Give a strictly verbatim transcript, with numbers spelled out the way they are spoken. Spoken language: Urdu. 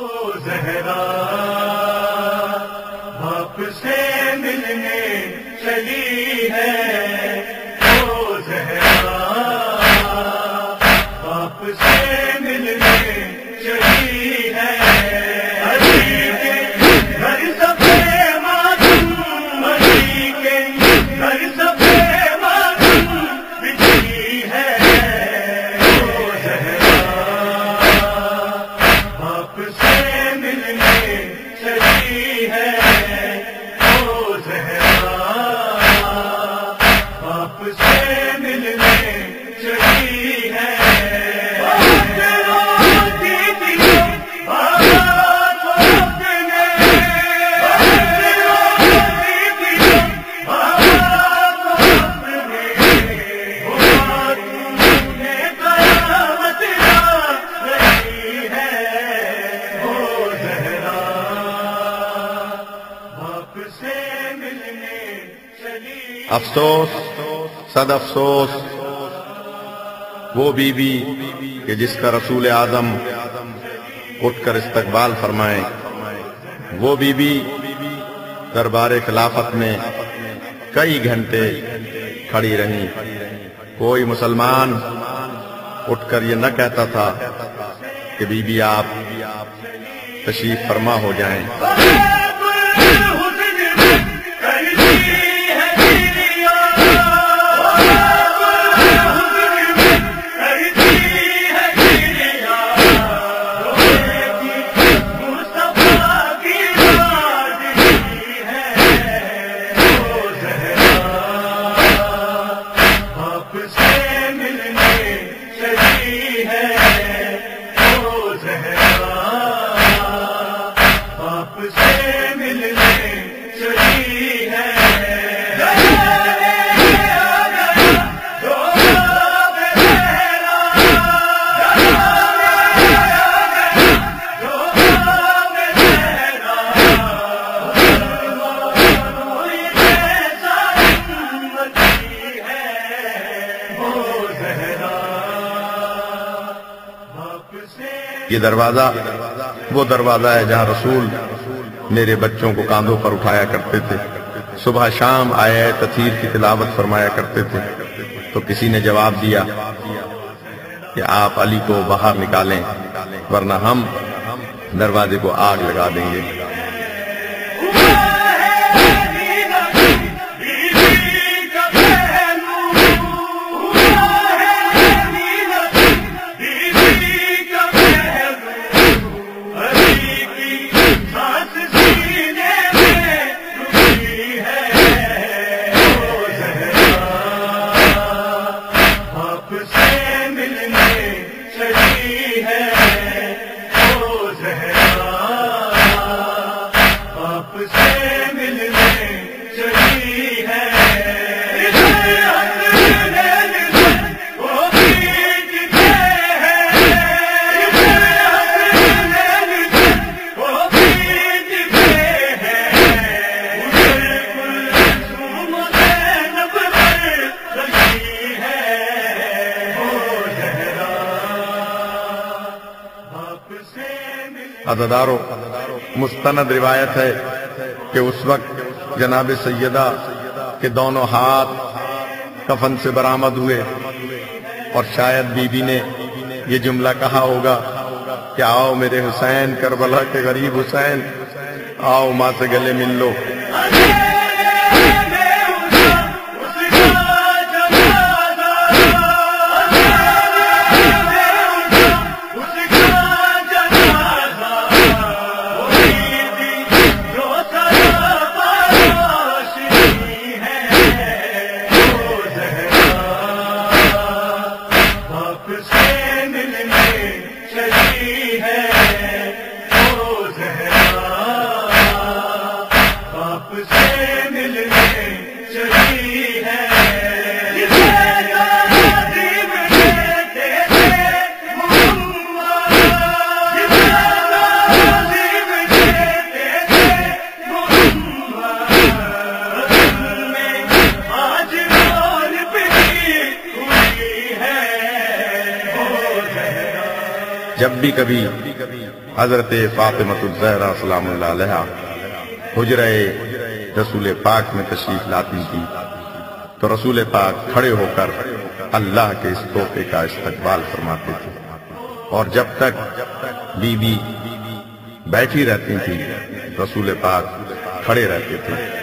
زہرا باپ سے ملنے چلی ہے، او زہرا باپ سے ملنے چلی ہے، علی کے گھر سبے ماتم، علی کے گھر سبے ماتم بچھی ہے، او زہرا باپ سے ملنے چلی ہے، او زہرا باپ سے ملنے چلی ہے، افسوس صد افسوس وہ بی بی کہ جس کا رسول اعظم اٹھ کر استقبال فرمائیں، وہ بی بی دربار خلافت میں کئی گھنٹے کھڑی رہیں، کوئی مسلمان اٹھ کر یہ نہ کہتا تھا کہ بی بی آپ تشریف فرما ہو جائیں۔ یہ دروازہ وہ دروازہ ہے جہاں رسول میرے بچوں کو کاندھوں پر اٹھایا کرتے تھے، صبح شام آیت تطہیر کی تلاوت فرمایا کرتے تھے۔ تو کسی نے جواب دیا کہ آپ علی کو باہر نکالیں ورنہ ہم دروازے کو آگ لگا دیں گے۔ عزادارو، مستند روایت ہے کہ اس وقت جناب سیدہ کے دونوں ہاتھ کفن سے برآمد ہوئے اور شاید بی بی نے یہ جملہ کہا ہوگا کہ آؤ میرے حسین، کربلا کے غریب حسین، آؤ ماں سے گلے مل لو۔ سے بھی کبھی حضرت فاطمہ الزہرا سلام اللہ علیہا حجرہ رسول پاک میں تشریف لاتی تھی تو رسول پاک کھڑے ہو کر اللہ کے اس تحفے کا استقبال فرماتے تھے، اور جب تک بی بی بیٹھی رہتی تھی رسول پاک کھڑے رہتے تھے۔